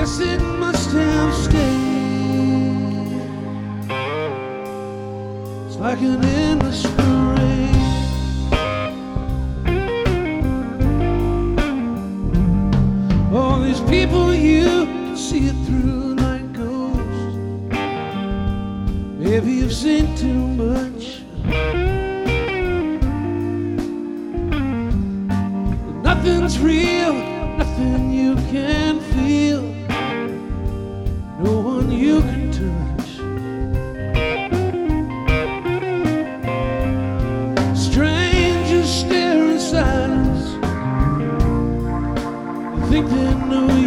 Guess it must have stayed. It's like an endless parade. All these people, you can see it through like ghosts. Maybe you've seen too much. Nothing's real, nothing you can feel, no one you can touch. Strangers stare in silence, they think they know you.